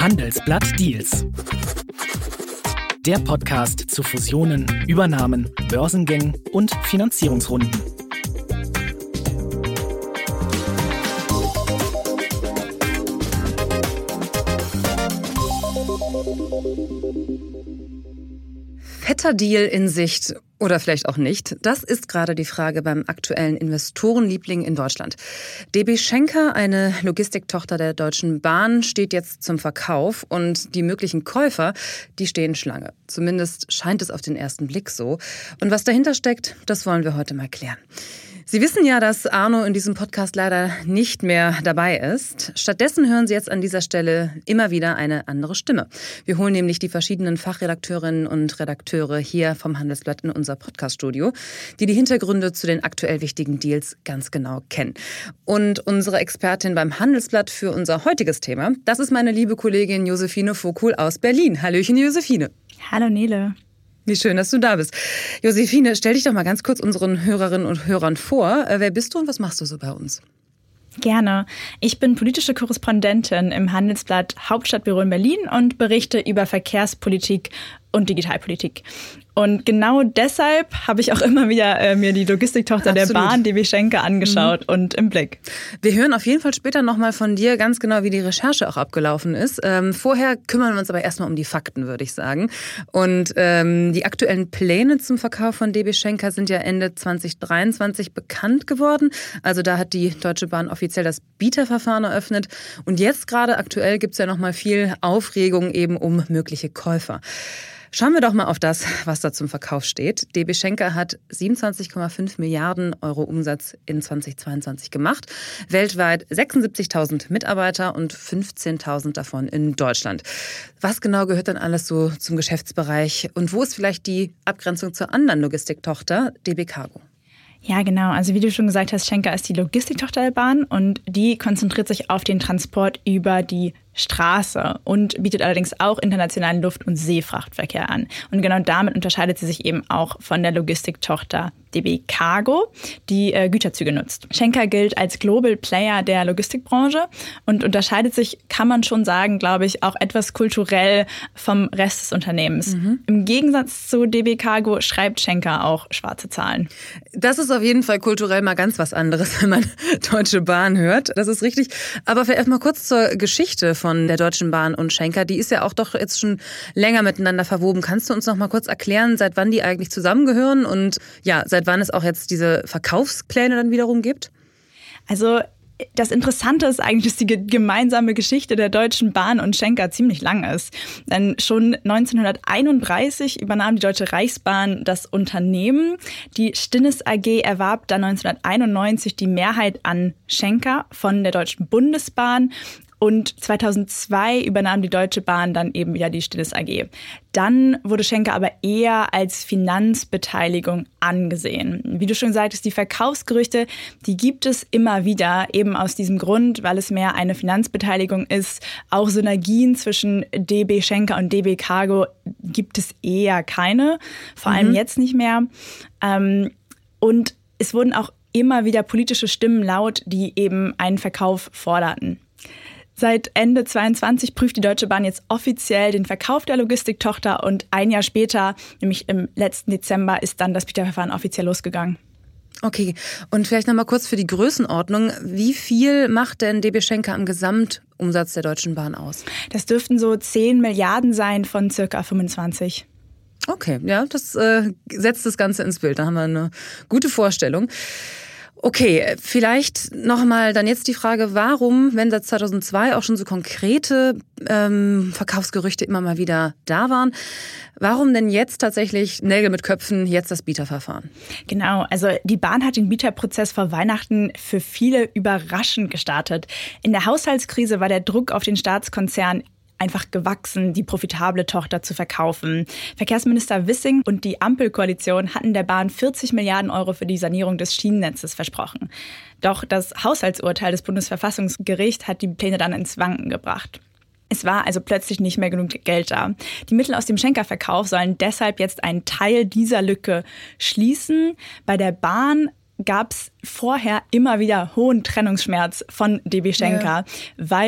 Handelsblatt Deals. Der Podcast zu Fusionen, Übernahmen, Börsengängen und Finanzierungsrunden. Fetter Deal in Sicht oder vielleicht auch nicht? Das ist gerade die Frage beim aktuellen Investorenliebling in Deutschland. DB Schenker, eine Logistiktochter der Deutschen Bahn, steht jetzt zum Verkauf und die möglichen Käufer, die stehen Schlange. Zumindest scheint es auf den ersten Blick so. Und was dahinter steckt, das wollen wir heute mal klären. Sie wissen ja, dass Arno in diesem Podcast leider nicht mehr dabei ist. Stattdessen hören Sie jetzt an dieser Stelle immer wieder eine andere Stimme. Wir holen nämlich die verschiedenen Fachredakteurinnen und Redakteure hier vom Handelsblatt in unser Podcaststudio, die Hintergründe zu den aktuell wichtigen Deals ganz genau kennen. Und unsere Expertin beim Handelsblatt für unser heutiges Thema, das ist meine liebe Kollegin Josephine Vogel aus Berlin. Hallöchen, Josephine. Hallo, Nele. Wie schön, dass du da bist. Josephine, stell dich doch mal ganz kurz unseren Hörerinnen und Hörern vor. Wer bist du und was machst du so bei uns? Gerne. Ich bin politische Korrespondentin im Handelsblatt Hauptstadtbüro in Berlin und berichte über Verkehrspolitik und Digitalpolitik. Und genau deshalb habe ich auch immer wieder mir die Logistiktochter der Bahn, DB Schenker, angeschaut und im Blick. Wir hören auf jeden Fall später nochmal von dir ganz genau, wie die Recherche auch abgelaufen ist. Vorher kümmern wir uns aber erstmal um die Fakten, würde ich sagen. Und die aktuellen Pläne zum Verkauf von DB Schenker sind ja Ende 2023 bekannt geworden. Also da hat die Deutsche Bahn offiziell das Bieterverfahren eröffnet. Und jetzt gerade aktuell gibt es ja nochmal viel Aufregung eben um mögliche Käufer. Schauen wir doch mal auf das, was da zum Verkauf steht. DB Schenker hat 27,5 Milliarden Euro Umsatz in 2022 gemacht. Weltweit 76.000 Mitarbeiter und 15.000 davon in Deutschland. Was genau gehört dann alles so zum Geschäftsbereich? Und wo ist vielleicht die Abgrenzung zur anderen Logistiktochter, DB Cargo? Ja, genau. Also wie du schon gesagt hast, Schenker ist die Logistiktochter der Bahn und die konzentriert sich auf den Transport über die Straße und bietet allerdings auch internationalen Luft- und Seefrachtverkehr an. Und genau damit unterscheidet sie sich eben auch von der Logistiktochter DB Cargo, die Güterzüge nutzt. Schenker gilt als Global Player der Logistikbranche und unterscheidet sich, kann man schon sagen, glaube ich, auch etwas kulturell vom Rest des Unternehmens. Im Gegensatz zu DB Cargo schreibt Schenker auch schwarze Zahlen. Das ist auf jeden Fall kulturell mal ganz was anderes, wenn man Deutsche Bahn hört. Das ist richtig. Aber vielleicht mal kurz zur Geschichte von der Deutschen Bahn und Schenker. Die ist ja auch doch jetzt schon länger miteinander verwoben. Kannst du uns noch mal kurz erklären, seit wann die eigentlich zusammengehören und ja, seit wann es auch jetzt diese Verkaufspläne dann wiederum gibt? Also das Interessante ist eigentlich, dass die gemeinsame Geschichte der Deutschen Bahn und Schenker ziemlich lang ist. Denn schon 1931 übernahm die Deutsche Reichsbahn das Unternehmen. Die Stinnes AG erwarb dann 1991 die Mehrheit an Schenker von der Deutschen Bundesbahn. Und 2002 übernahm die Deutsche Bahn dann eben wieder die Stinnes AG. Dann wurde Schenker aber eher als Finanzbeteiligung angesehen. Wie du schon sagtest, die Verkaufsgerüchte, die gibt es immer wieder, eben aus diesem Grund, weil es mehr eine Finanzbeteiligung ist. Auch Synergien zwischen DB Schenker und DB Cargo gibt es eher keine, vor allem jetzt nicht mehr. Und es wurden auch immer wieder politische Stimmen laut, die eben einen Verkauf forderten. Seit Ende 2022 prüft die Deutsche Bahn jetzt offiziell den Verkauf der Logistiktochter und ein Jahr später, nämlich im letzten Dezember, ist dann das Bieterverfahren offiziell losgegangen. Okay, und vielleicht noch mal kurz für die Größenordnung. Wie viel macht denn DB Schenker am Gesamtumsatz der Deutschen Bahn aus? Das dürften so 10 Milliarden sein von circa 25. Okay, ja, das setzt das Ganze ins Bild. Da haben wir eine gute Vorstellung. Okay, vielleicht nochmal dann jetzt die Frage, warum, wenn seit 2002 auch schon so konkrete Verkaufsgerüchte immer mal wieder da waren, warum denn jetzt tatsächlich Nägel mit Köpfen, jetzt das Bieterverfahren? Genau, also die Bahn hat den Bieterprozess vor Weihnachten für viele überraschend gestartet. In der Haushaltskrise war der Druck auf den Staatskonzern einfach gewachsen, die profitable Tochter zu verkaufen. Verkehrsminister Wissing und die Ampelkoalition hatten der Bahn 40 Milliarden Euro für die Sanierung des Schienennetzes versprochen. Doch das Haushaltsurteil des Bundesverfassungsgerichts hat die Pläne dann ins Wanken gebracht. Es war also plötzlich nicht mehr genug Geld da. Die Mittel aus dem Schenker-Verkauf sollen deshalb jetzt einen Teil dieser Lücke schließen. Bei der Bahn gab es vorher immer wieder hohen Trennungsschmerz von DB Schenker, weil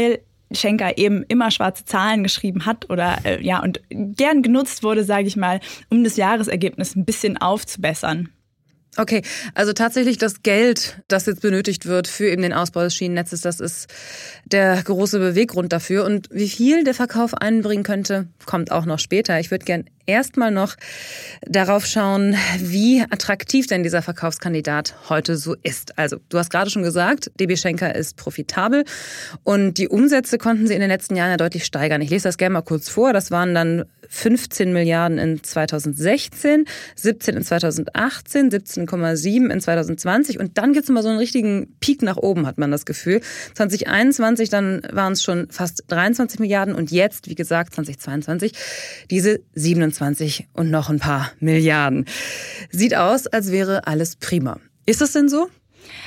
Schenker eben immer schwarze Zahlen geschrieben hat oder und gern genutzt wurde, sage ich mal, um das Jahresergebnis ein bisschen aufzubessern. Okay, also tatsächlich das Geld, das jetzt benötigt wird für eben den Ausbau des Schienennetzes, das ist der große Beweggrund dafür. Und wie viel der Verkauf einbringen könnte, kommt auch noch später. Ich würde gern erstmal noch darauf schauen, wie attraktiv denn dieser Verkaufskandidat heute so ist. Also, du hast gerade schon gesagt, DB Schenker ist profitabel und die Umsätze konnten sie in den letzten Jahren ja deutlich steigern. Ich lese das gerne mal kurz vor. Das waren dann 15 Milliarden in 2016, 17 in 2018, 17,7 in 2020 und dann gibt es immer so einen richtigen Peak nach oben, hat man das Gefühl. 2021, dann waren es schon fast 23 Milliarden und jetzt, wie gesagt, 2022, diese 27 und noch ein paar Milliarden. Sieht aus, als wäre alles prima. Ist das denn so?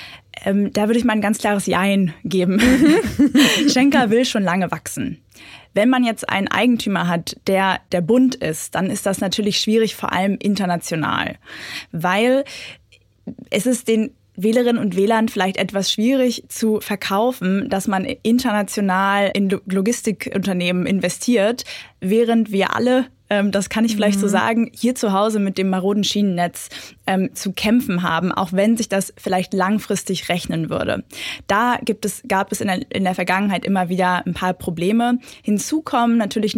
Da würde ich mal ein ganz klares Jein geben. Schenker will schon lange wachsen. Wenn man jetzt einen Eigentümer hat, der Bund ist, dann ist das natürlich schwierig, vor allem international. Weil es ist den Wählerinnen und Wählern vielleicht etwas schwierig zu verkaufen, dass man international in Logistikunternehmen investiert, während wir alle, das kann ich vielleicht so sagen, hier zu Hause mit dem maroden Schienennetz zu kämpfen haben, auch wenn sich das vielleicht langfristig rechnen würde. Da gab es in der Vergangenheit immer wieder ein paar Probleme. Hinzu kommen natürlich die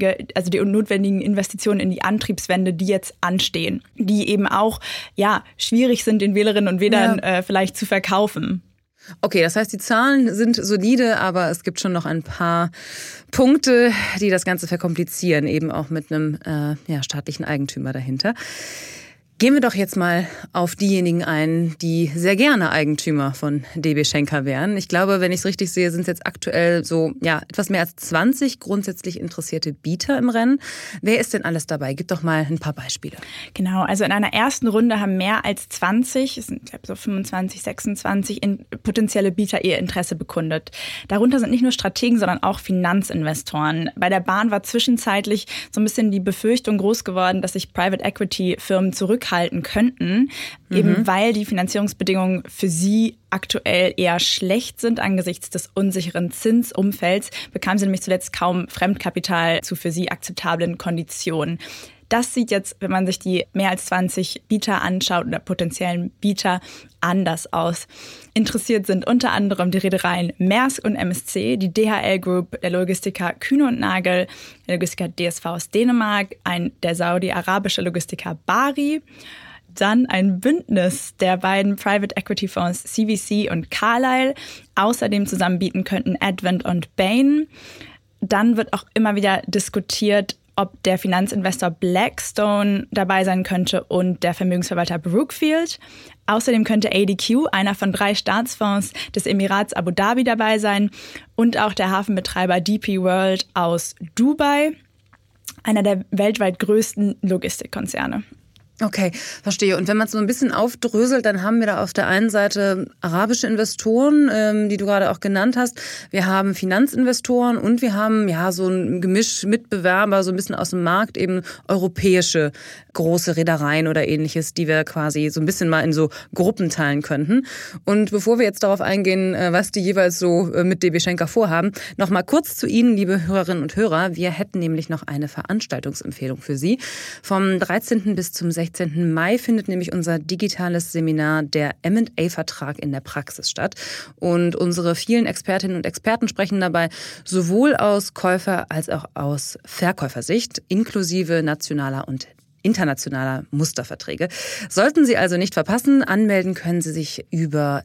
notwendigen Investitionen in die Antriebswende, die jetzt anstehen, die eben auch schwierig sind, den Wählerinnen und Wählern vielleicht zu verkaufen. Okay, das heißt, die Zahlen sind solide, aber es gibt schon noch ein paar Punkte, die das Ganze verkomplizieren, eben auch mit einem staatlichen Eigentümer dahinter. Gehen wir doch jetzt mal auf diejenigen ein, die sehr gerne Eigentümer von DB Schenker wären. Ich glaube, wenn ich es richtig sehe, sind es jetzt aktuell so etwas mehr als 20 grundsätzlich interessierte Bieter im Rennen. Wer ist denn alles dabei? Gib doch mal ein paar Beispiele. Genau, also in einer ersten Runde haben mehr als 20, es sind so 25, 26 potenzielle Bieter ihr Interesse bekundet. Darunter sind nicht nur Strategen, sondern auch Finanzinvestoren. Bei der Bahn war zwischenzeitlich so ein bisschen die Befürchtung groß geworden, dass sich Private Equity Firmen zurückhalten könnten, eben weil die Finanzierungsbedingungen für sie aktuell eher schlecht sind angesichts des unsicheren Zinsumfelds, bekamen sie nämlich zuletzt kaum Fremdkapital zu für sie akzeptablen Konditionen. Das sieht jetzt, wenn man sich die mehr als 20 Bieter anschaut oder potenziellen Bieter, anders aus. Interessiert sind unter anderem die Reedereien Maersk und MSC, die DHL Group, der Logistiker Kühne & Nagel, der Logistiker DSV aus Dänemark, der saudi-arabische Logistiker Bari, dann ein Bündnis der beiden Private Equity Fonds CVC und Carlyle, außerdem zusammen bieten könnten Advent und Bain. Dann wird auch immer wieder diskutiert, ob der Finanzinvestor Blackstone dabei sein könnte und der Vermögensverwalter Brookfield. Außerdem könnte ADQ, einer von 3 Staatsfonds des Emirats Abu Dhabi, dabei sein und auch der Hafenbetreiber DP World aus Dubai, einer der weltweit größten Logistikkonzerne. Okay, verstehe. Und wenn man es so ein bisschen aufdröselt, dann haben wir da auf der einen Seite arabische Investoren, die du gerade auch genannt hast. Wir haben Finanzinvestoren und wir haben so ein Gemisch Mitbewerber, so ein bisschen aus dem Markt, eben europäische große Reedereien oder ähnliches, die wir quasi so ein bisschen mal in so Gruppen teilen könnten. Und bevor wir jetzt darauf eingehen, was die jeweils so mit DB Schenker vorhaben, noch mal kurz zu Ihnen, liebe Hörerinnen und Hörer. Wir hätten nämlich noch eine Veranstaltungsempfehlung für Sie. Vom 13. bis zum 16. Mai findet nämlich unser digitales Seminar der M&A-Vertrag in der Praxis statt. Und unsere vielen Expertinnen und Experten sprechen dabei sowohl aus Käufer- als auch aus Verkäufersicht, inklusive nationaler und internationaler Musterverträge. Sollten Sie also nicht verpassen, anmelden können Sie sich über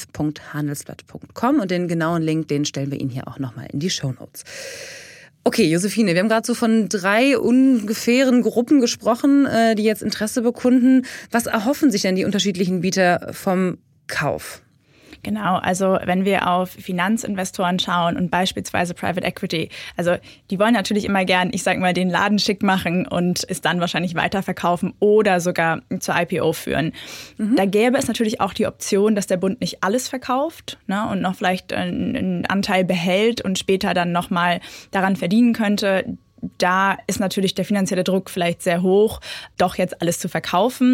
live.handelsblatt.com und den genauen Link, den stellen wir Ihnen hier auch nochmal in die Shownotes. Okay, Josephine, wir haben gerade so von 3 ungefähren Gruppen gesprochen, die jetzt Interesse bekunden. Was erhoffen sich denn die unterschiedlichen Bieter vom Kauf? Genau, also wenn wir auf Finanzinvestoren schauen und beispielsweise Private Equity, also die wollen natürlich immer gern, ich sag mal, den Laden schick machen und es dann wahrscheinlich weiterverkaufen oder sogar zur IPO führen. Da gäbe es natürlich auch die Option, dass der Bund nicht alles verkauft, ne, und noch vielleicht einen Anteil behält und später dann nochmal daran verdienen könnte. Da ist natürlich der finanzielle Druck vielleicht sehr hoch, doch jetzt alles zu verkaufen.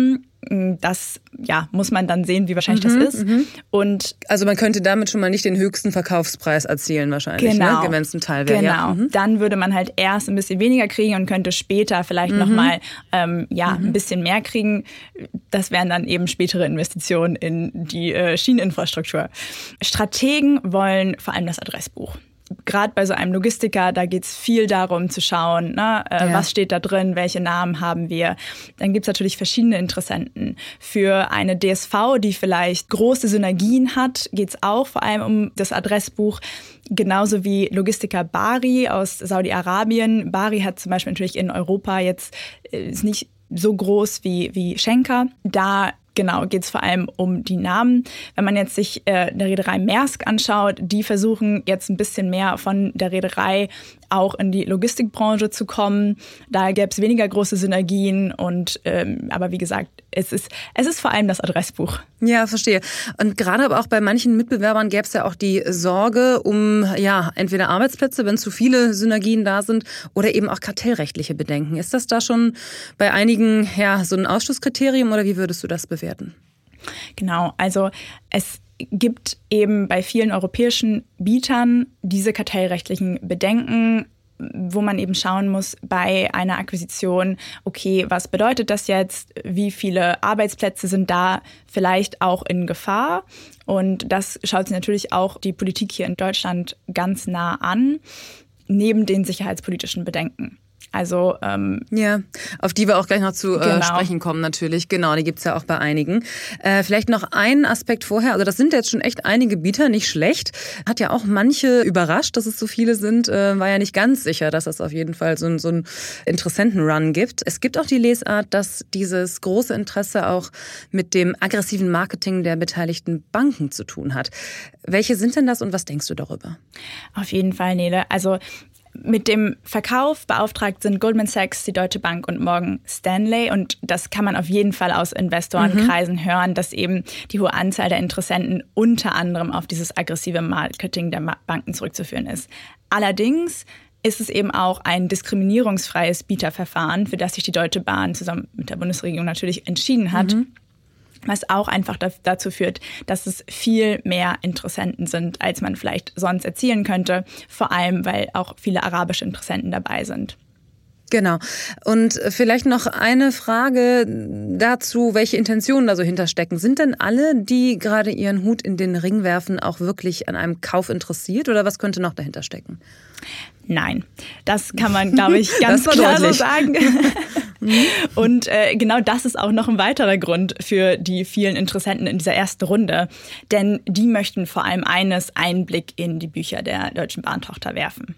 das muss man dann sehen, wie wahrscheinlich das ist. Und also man könnte damit schon mal nicht den höchsten Verkaufspreis erzielen wahrscheinlich, genau, ne? Wenn es ein Teil wäre. Genau, ja. Dann würde man halt erst ein bisschen weniger kriegen und könnte später vielleicht nochmal ein bisschen mehr kriegen. Das wären dann eben spätere Investitionen in die Schieneninfrastruktur. Strategen wollen vor allem das Adressbuch. Gerade bei so einem Logistiker, da geht es viel darum zu schauen, was steht da drin, welche Namen haben wir. Dann gibt es natürlich verschiedene Interessenten. Für eine DSV, die vielleicht große Synergien hat, geht es auch vor allem um das Adressbuch. Genauso wie Logistiker Bari aus Saudi-Arabien. Bari hat zum Beispiel natürlich in Europa jetzt, ist nicht so groß wie Schenker. Da geht es vor allem um die Namen. Wenn man jetzt sich der Reederei Maersk anschaut, die versuchen jetzt ein bisschen mehr von der Reederei auch in die Logistikbranche zu kommen. Da gäbe es weniger große Synergien aber wie gesagt, es ist vor allem das Adressbuch. Ja, verstehe. Und gerade aber auch bei manchen Mitbewerbern gäbe es ja auch die Sorge um entweder Arbeitsplätze, wenn zu viele Synergien da sind, oder eben auch kartellrechtliche Bedenken. Ist das da schon bei einigen so ein Ausschlusskriterium oder wie würdest du das bewerten? Genau, also es gibt eben bei vielen europäischen Bietern diese kartellrechtlichen Bedenken, wo man eben schauen muss bei einer Akquisition, okay, was bedeutet das jetzt? Wie viele Arbeitsplätze sind da vielleicht auch in Gefahr? Und das schaut sich natürlich auch die Politik hier in Deutschland ganz nah an, neben den sicherheitspolitischen Bedenken. Also auf die wir auch gleich noch zu sprechen kommen natürlich. Genau, die gibt's ja auch bei einigen. Vielleicht noch einen Aspekt vorher. Also das sind jetzt schon echt einige Bieter, nicht schlecht. Hat ja auch manche überrascht, dass es so viele sind. War ja nicht ganz sicher, dass es auf jeden Fall so einen Interessentenrun gibt. Es gibt auch die Lesart, dass dieses große Interesse auch mit dem aggressiven Marketing der beteiligten Banken zu tun hat. Welche sind denn das und was denkst du darüber? Auf jeden Fall, Nele. Also mit dem Verkauf beauftragt sind Goldman Sachs, die Deutsche Bank und Morgan Stanley. Und das kann man auf jeden Fall aus Investorenkreisen hören, dass eben die hohe Anzahl der Interessenten unter anderem auf dieses aggressive Marketing der Banken zurückzuführen ist. Allerdings ist es eben auch ein diskriminierungsfreies Bieterverfahren, für das sich die Deutsche Bahn zusammen mit der Bundesregierung natürlich entschieden hat. Was auch einfach dazu führt, dass es viel mehr Interessenten sind, als man vielleicht sonst erzielen könnte. Vor allem, weil auch viele arabische Interessenten dabei sind. Genau. Und vielleicht noch eine Frage dazu, welche Intentionen da so hinterstecken. Sind denn alle, die gerade ihren Hut in den Ring werfen, auch wirklich an einem Kauf interessiert? Oder was könnte noch dahinter stecken? Nein, das kann man, glaube ich, ganz klar so sagen. Und genau das ist auch noch ein weiterer Grund für die vielen Interessenten in dieser ersten Runde. Denn die möchten vor allem einen Blick in die Bücher der Deutschen Bahntochter werfen.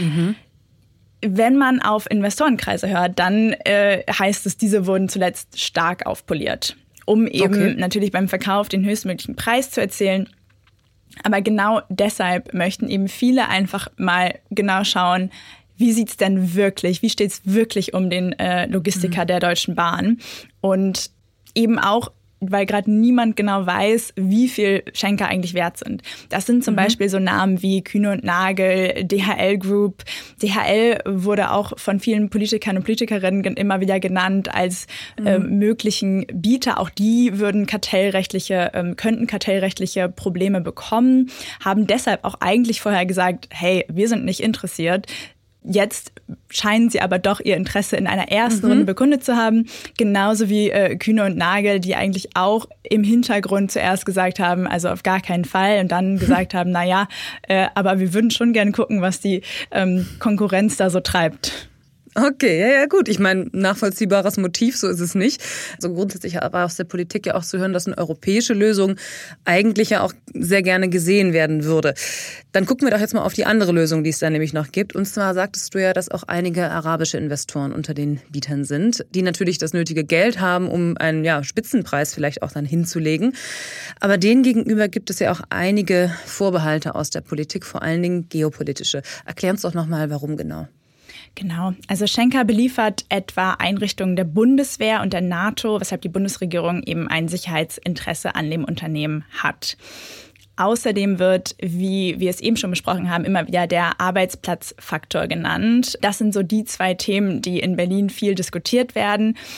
Wenn man auf Investorenkreise hört, dann heißt es, diese wurden zuletzt stark aufpoliert, um eben natürlich beim Verkauf den höchstmöglichen Preis zu erzielen. Aber genau deshalb möchten eben viele einfach mal genau schauen, wie sieht's denn wirklich, wie steht's wirklich um den Logistiker der Deutschen Bahn? Und eben auch, weil gerade niemand genau weiß, wie viel Schenker eigentlich wert sind. Das sind zum Beispiel so Namen wie Kühne + Nagel, DHL Group. DHL wurde auch von vielen Politikern und Politikerinnen immer wieder genannt als möglichen Bieter. Auch die könnten kartellrechtliche Probleme bekommen, haben deshalb auch eigentlich vorher gesagt, hey, wir sind nicht interessiert. Jetzt scheinen sie aber doch ihr Interesse in einer ersten Runde bekundet zu haben. Genauso wie Kühne + Nagel, die eigentlich auch im Hintergrund zuerst gesagt haben, also auf gar keinen Fall. Und dann gesagt haben, aber wir würden schon gerne gucken, was die Konkurrenz da so treibt. Okay, ja gut. Ich meine, nachvollziehbares Motiv, so ist es nicht. Also grundsätzlich aber aus der Politik ja auch zu hören, dass eine europäische Lösung eigentlich ja auch sehr gerne gesehen werden würde. Dann gucken wir doch jetzt mal auf die andere Lösung, die es da nämlich noch gibt. Und zwar sagtest du ja, dass auch einige arabische Investoren unter den Bietern sind, die natürlich das nötige Geld haben, um einen Spitzenpreis vielleicht auch dann hinzulegen. Aber denen gegenüber gibt es ja auch einige Vorbehalte aus der Politik, vor allen Dingen geopolitische. Erklär uns doch nochmal, warum genau. Genau. Also Schenker beliefert etwa Einrichtungen der Bundeswehr und der NATO, weshalb die Bundesregierung eben ein Sicherheitsinteresse an dem Unternehmen hat. Außerdem wird, wie wir es eben schon besprochen haben, immer wieder der Arbeitsplatzfaktor genannt. Das sind so die zwei Themen, die in Berlin viel diskutiert werden.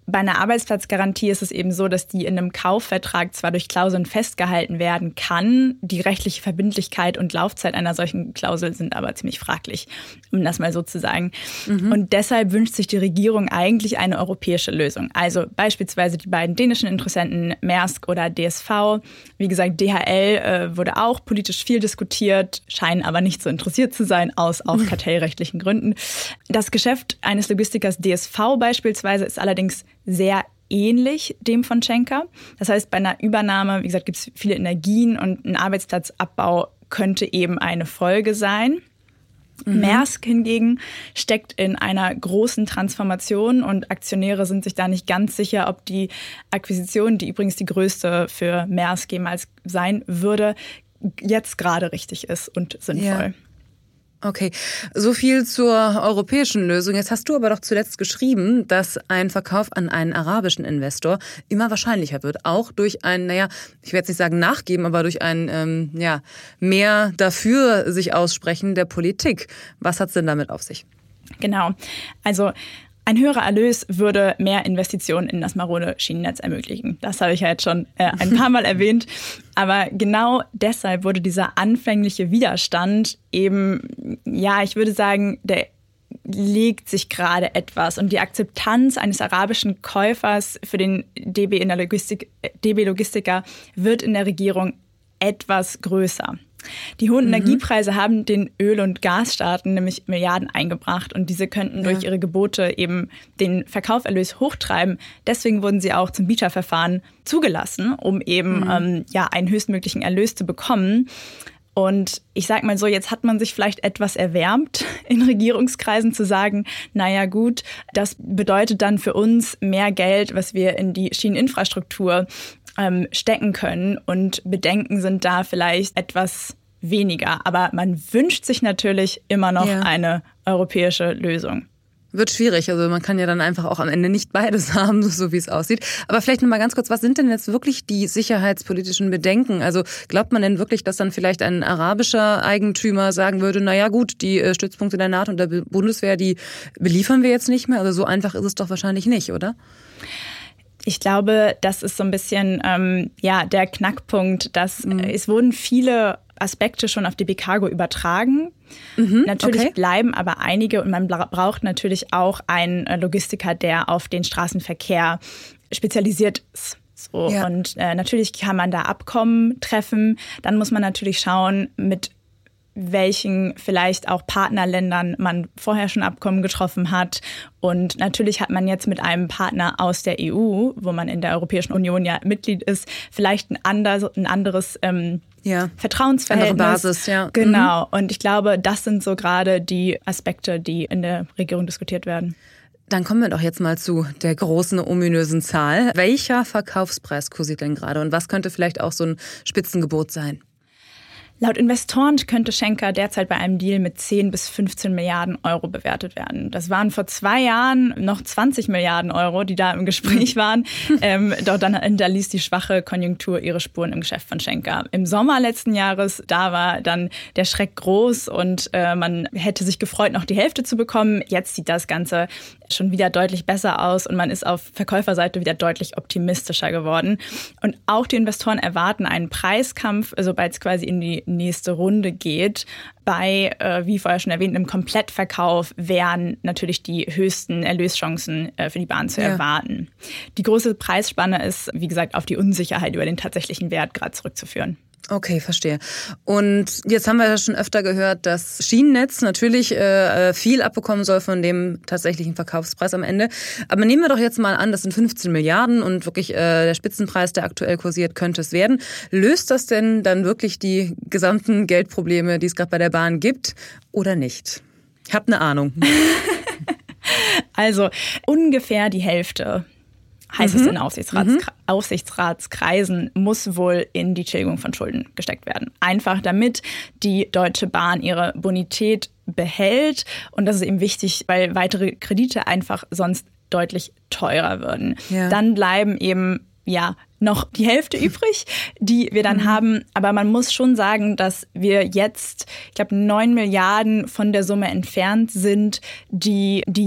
Bei einer Arbeitsplatzgarantie ist es eben so, dass die in einem Kaufvertrag zwar durch Klauseln festgehalten werden kann, die rechtliche Verbindlichkeit und Laufzeit einer solchen Klausel sind aber ziemlich fraglich, um das mal so zu sagen. Und deshalb wünscht sich die Regierung eigentlich eine europäische Lösung. Also beispielsweise die beiden dänischen Interessenten Maersk oder DSV. Wie gesagt, DHL wurde auch politisch viel diskutiert, scheinen aber nicht so interessiert zu sein, aus auch kartellrechtlichen Gründen. Das Geschäft eines Logistikers DSV beispielsweise ist allerdings sehr ähnlich dem von Schenker. Das heißt, bei einer Übernahme, wie gesagt, gibt es viele Energien und ein Arbeitsplatzabbau könnte eben eine Folge sein. Maersk hingegen steckt in einer großen Transformation und Aktionäre sind sich da nicht ganz sicher, ob die Akquisition, die übrigens die größte für Maersk jemals sein würde, jetzt gerade richtig ist und sinnvoll. Ja. Okay, so viel zur europäischen Lösung. Jetzt hast du aber doch zuletzt geschrieben, dass ein Verkauf an einen arabischen Investor immer wahrscheinlicher wird. Auch durch ein, ich werde jetzt nicht sagen nachgeben, aber durch ein mehr dafür sich aussprechen der Politik. Was hat es denn damit auf sich? Genau, also ein höherer Erlös würde mehr Investitionen in das marode Schienennetz ermöglichen. Das habe ich ja jetzt schon ein paar Mal erwähnt. Aber genau deshalb wurde dieser anfängliche Widerstand eben, ich würde sagen, der legt sich gerade etwas. Und die Akzeptanz eines arabischen Käufers für den DB Logistiker wird in der Regierung etwas größer. Die hohen Energiepreise haben den Öl- und Gasstaaten nämlich Milliarden eingebracht und diese könnten durch ihre Gebote eben den Verkauferlös hochtreiben. Deswegen wurden sie auch zum Bieterverfahren zugelassen, um eben einen höchstmöglichen Erlös zu bekommen. Und ich sag mal so, jetzt hat man sich vielleicht etwas erwärmt, in Regierungskreisen zu sagen, naja gut, das bedeutet dann für uns mehr Geld, was wir in die Schieneninfrastruktur stecken können und Bedenken sind da vielleicht etwas weniger. Aber man wünscht sich natürlich immer noch eine europäische Lösung. Wird schwierig. Also man kann ja dann einfach auch am Ende nicht beides haben, so wie es aussieht. Aber vielleicht noch mal ganz kurz, was sind denn jetzt wirklich die sicherheitspolitischen Bedenken? Also glaubt man denn wirklich, dass dann vielleicht ein arabischer Eigentümer sagen würde, naja gut, die Stützpunkte der NATO und der Bundeswehr, die beliefern wir jetzt nicht mehr? Also so einfach ist es doch wahrscheinlich nicht, oder? Ich glaube, das ist so ein bisschen der Knackpunkt, dass es wurden viele Aspekte schon auf DB Cargo übertragen. Natürlich bleiben aber einige und man braucht natürlich auch einen Logistiker, der auf den Straßenverkehr spezialisiert ist. So. Ja. Und natürlich kann man da Abkommen treffen. Dann muss man natürlich schauen, mit welchen vielleicht auch Partnerländern man vorher schon Abkommen getroffen hat. Und natürlich hat man jetzt mit einem Partner aus der EU, wo man in der Europäischen Union ja Mitglied ist, vielleicht ein anderes Vertrauensverhältnis. Andere Basis, ja. Genau. Und ich glaube, das sind so gerade die Aspekte, die in der Regierung diskutiert werden. Dann kommen wir doch jetzt mal zu der großen, ominösen Zahl. Welcher Verkaufspreis kursiert denn gerade und was könnte vielleicht auch so ein Spitzengebot sein? Laut Investoren könnte Schenker derzeit bei einem Deal mit 10 bis 15 Milliarden Euro bewertet werden. Das waren vor 2 Jahren noch 20 Milliarden Euro, die da im Gespräch waren. Doch dann hinterließ die schwache Konjunktur ihre Spuren im Geschäft von Schenker. Im Sommer letzten Jahres, da war dann der Schreck groß und man hätte sich gefreut, noch die Hälfte zu bekommen. Jetzt sieht das Ganze schon wieder deutlich besser aus und man ist auf Verkäuferseite wieder deutlich optimistischer geworden. Und auch die Investoren erwarten einen Preiskampf, sobald es quasi in die nächste Runde geht. Bei, wie vorher schon erwähnt, einem Komplettverkauf wären natürlich die höchsten Erlöschancen für die Bahn zu erwarten. Die große Preisspanne ist, wie gesagt, auf die Unsicherheit über den tatsächlichen Wert gerade zurückzuführen. Okay, verstehe. Und jetzt haben wir ja schon öfter gehört, dass Schienennetz natürlich viel abbekommen soll von dem tatsächlichen Verkaufspreis am Ende. Aber nehmen wir doch jetzt mal an, das sind 15 Milliarden und wirklich der Spitzenpreis, der aktuell kursiert, könnte es werden. Löst das denn dann wirklich die gesamten Geldprobleme, die es gerade bei der Bahn gibt, oder nicht? Ich habe eine Ahnung. Also ungefähr die Hälfte, heißt es in Aufsichtsratskreisen, muss wohl in die Tilgung von Schulden gesteckt werden. Einfach damit die Deutsche Bahn ihre Bonität behält. Und das ist eben wichtig, weil weitere Kredite einfach sonst deutlich teurer würden. Ja. Dann bleiben eben noch die Hälfte übrig, die wir dann haben. Aber man muss schon sagen, dass wir jetzt, ich glaube, 9 Milliarden von der Summe entfernt sind, die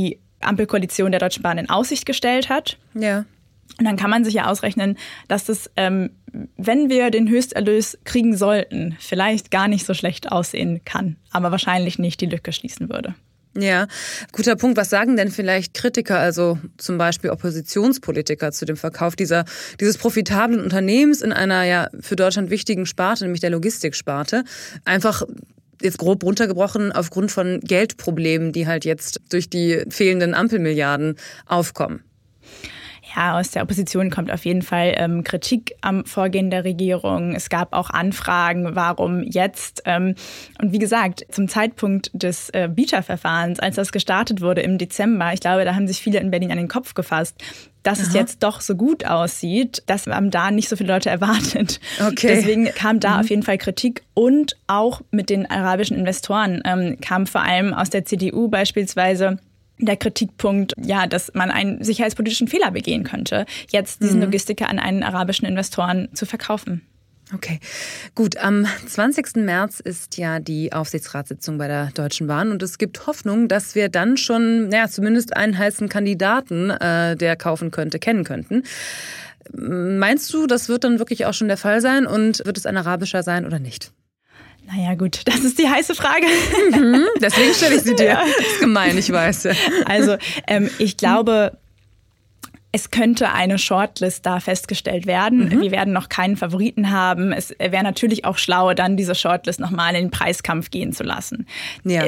Ampelkoalition der Deutschen Bahn in Aussicht gestellt hat. Ja. Und dann kann man sich ja ausrechnen, dass das, wenn wir den Höchsterlös kriegen sollten, vielleicht gar nicht so schlecht aussehen kann, aber wahrscheinlich nicht die Lücke schließen würde. Ja, guter Punkt. Was sagen denn vielleicht Kritiker, also zum Beispiel Oppositionspolitiker, zu dem Verkauf dieses profitablen Unternehmens in einer ja für Deutschland wichtigen Sparte, nämlich der Logistiksparte? Einfach jetzt grob runtergebrochen aufgrund von Geldproblemen, die halt jetzt durch die fehlenden Ampelmilliarden aufkommen. Ja, aus der Opposition kommt auf jeden Fall Kritik am Vorgehen der Regierung. Es gab auch Anfragen, warum jetzt. Und wie gesagt, zum Zeitpunkt des BeeCha-Verfahrens, als das gestartet wurde im Dezember, ich glaube, da haben sich viele in Berlin an den Kopf gefasst, dass es jetzt doch so gut aussieht, das haben da nicht so viele Leute erwartet. Okay. Deswegen kam da auf jeden Fall Kritik. Und auch mit den arabischen Investoren kam vor allem aus der CDU beispielsweise der Kritikpunkt, ja, dass man einen sicherheitspolitischen Fehler begehen könnte, jetzt diesen Logistiker an einen arabischen Investoren zu verkaufen. Okay, gut. Am 20. März ist ja die Aufsichtsratssitzung bei der Deutschen Bahn und es gibt Hoffnung, dass wir dann schon, zumindest einen heißen Kandidaten, der kaufen könnte, kennen könnten. Meinst du, das wird dann wirklich auch schon der Fall sein und wird es ein arabischer sein oder nicht? Naja gut, das ist die heiße Frage. Deswegen stelle ich sie dir. Das ist gemein, ich weiß. Also ich glaube, es könnte eine Shortlist da festgestellt werden. Wir werden noch keinen Favoriten haben. Es wäre natürlich auch schlau, dann diese Shortlist nochmal in den Preiskampf gehen zu lassen. Ja.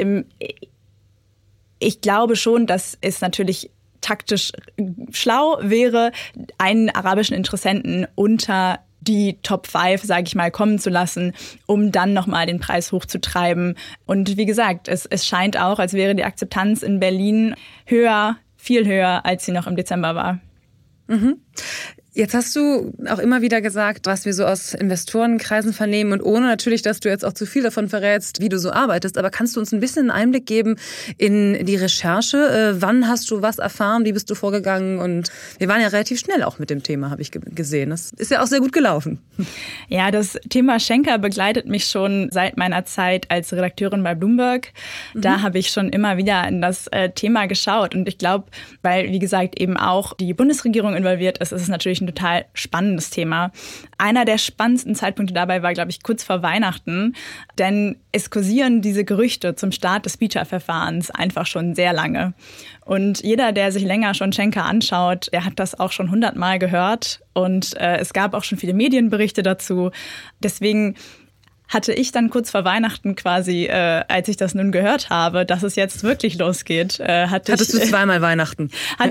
Ich glaube schon, dass es natürlich taktisch schlau wäre, einen arabischen Interessenten unter die Top 5, sage ich mal, kommen zu lassen, um dann nochmal den Preis hochzutreiben. Und wie gesagt, es scheint auch, als wäre die Akzeptanz in Berlin höher, viel höher, als sie noch im Dezember war. Mhm. Jetzt hast du auch immer wieder gesagt, was wir so aus Investorenkreisen vernehmen und ohne natürlich, dass du jetzt auch zu viel davon verrätst, wie du so arbeitest. Aber kannst du uns ein bisschen einen Einblick geben in die Recherche? Wann hast du was erfahren? Wie bist du vorgegangen? Und wir waren ja relativ schnell auch mit dem Thema, habe ich gesehen. Das ist ja auch sehr gut gelaufen. Ja, das Thema Schenker begleitet mich schon seit meiner Zeit als Redakteurin bei Bloomberg. Da habe ich schon immer wieder in das Thema geschaut. Und ich glaube, weil, wie gesagt, eben auch die Bundesregierung involviert ist, ist es natürlich ein total spannendes Thema. Einer der spannendsten Zeitpunkte dabei war, glaube ich, kurz vor Weihnachten, denn es kursieren diese Gerüchte zum Start des BeeCha-Verfahrens einfach schon sehr lange. Und jeder, der sich länger schon Schenker anschaut, der hat das auch schon 100-mal gehört und es gab auch schon viele Medienberichte dazu. Deswegen hatte ich dann kurz vor Weihnachten quasi, als ich das nun gehört habe, dass es jetzt wirklich losgeht. Hattest du zweimal Weihnachten?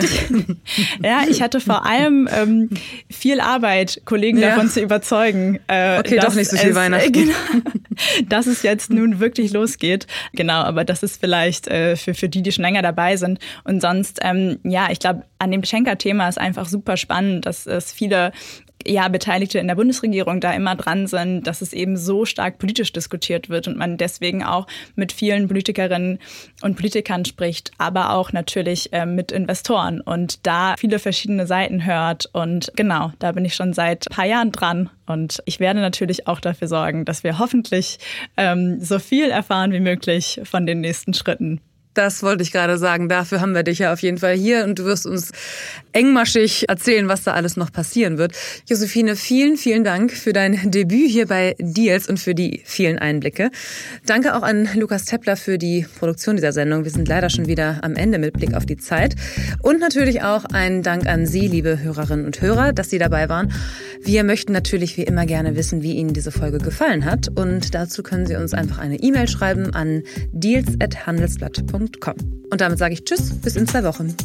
Ich hatte vor allem viel Arbeit, Kollegen davon zu überzeugen. Okay, doch nicht so viel Weihnachten. Genau, dass es jetzt nun wirklich losgeht. Genau, aber das ist vielleicht für die schon länger dabei sind. Und sonst, ich glaube, an dem Schenker-Thema ist einfach super spannend, dass es viele Beteiligte in der Bundesregierung da immer dran sind, dass es eben so stark politisch diskutiert wird und man deswegen auch mit vielen Politikerinnen und Politikern spricht, aber auch natürlich mit Investoren und da viele verschiedene Seiten hört. Und genau, da bin ich schon seit ein paar Jahren dran und ich werde natürlich auch dafür sorgen, dass wir hoffentlich so viel erfahren wie möglich von den nächsten Schritten. Das wollte ich gerade sagen. Dafür haben wir dich ja auf jeden Fall hier und du wirst uns engmaschig erzählen, was da alles noch passieren wird. Josephine, vielen, vielen Dank für dein Debüt hier bei Deals und für die vielen Einblicke. Danke auch an Lukas Teppler für die Produktion dieser Sendung. Wir sind leider schon wieder am Ende mit Blick auf die Zeit. Und natürlich auch ein Dank an Sie, liebe Hörerinnen und Hörer, dass Sie dabei waren. Wir möchten natürlich wie immer gerne wissen, wie Ihnen diese Folge gefallen hat. Und dazu können Sie uns einfach eine E-Mail schreiben an deals@handelsblatt.com. Und damit sage ich Tschüss, bis in 2 Wochen.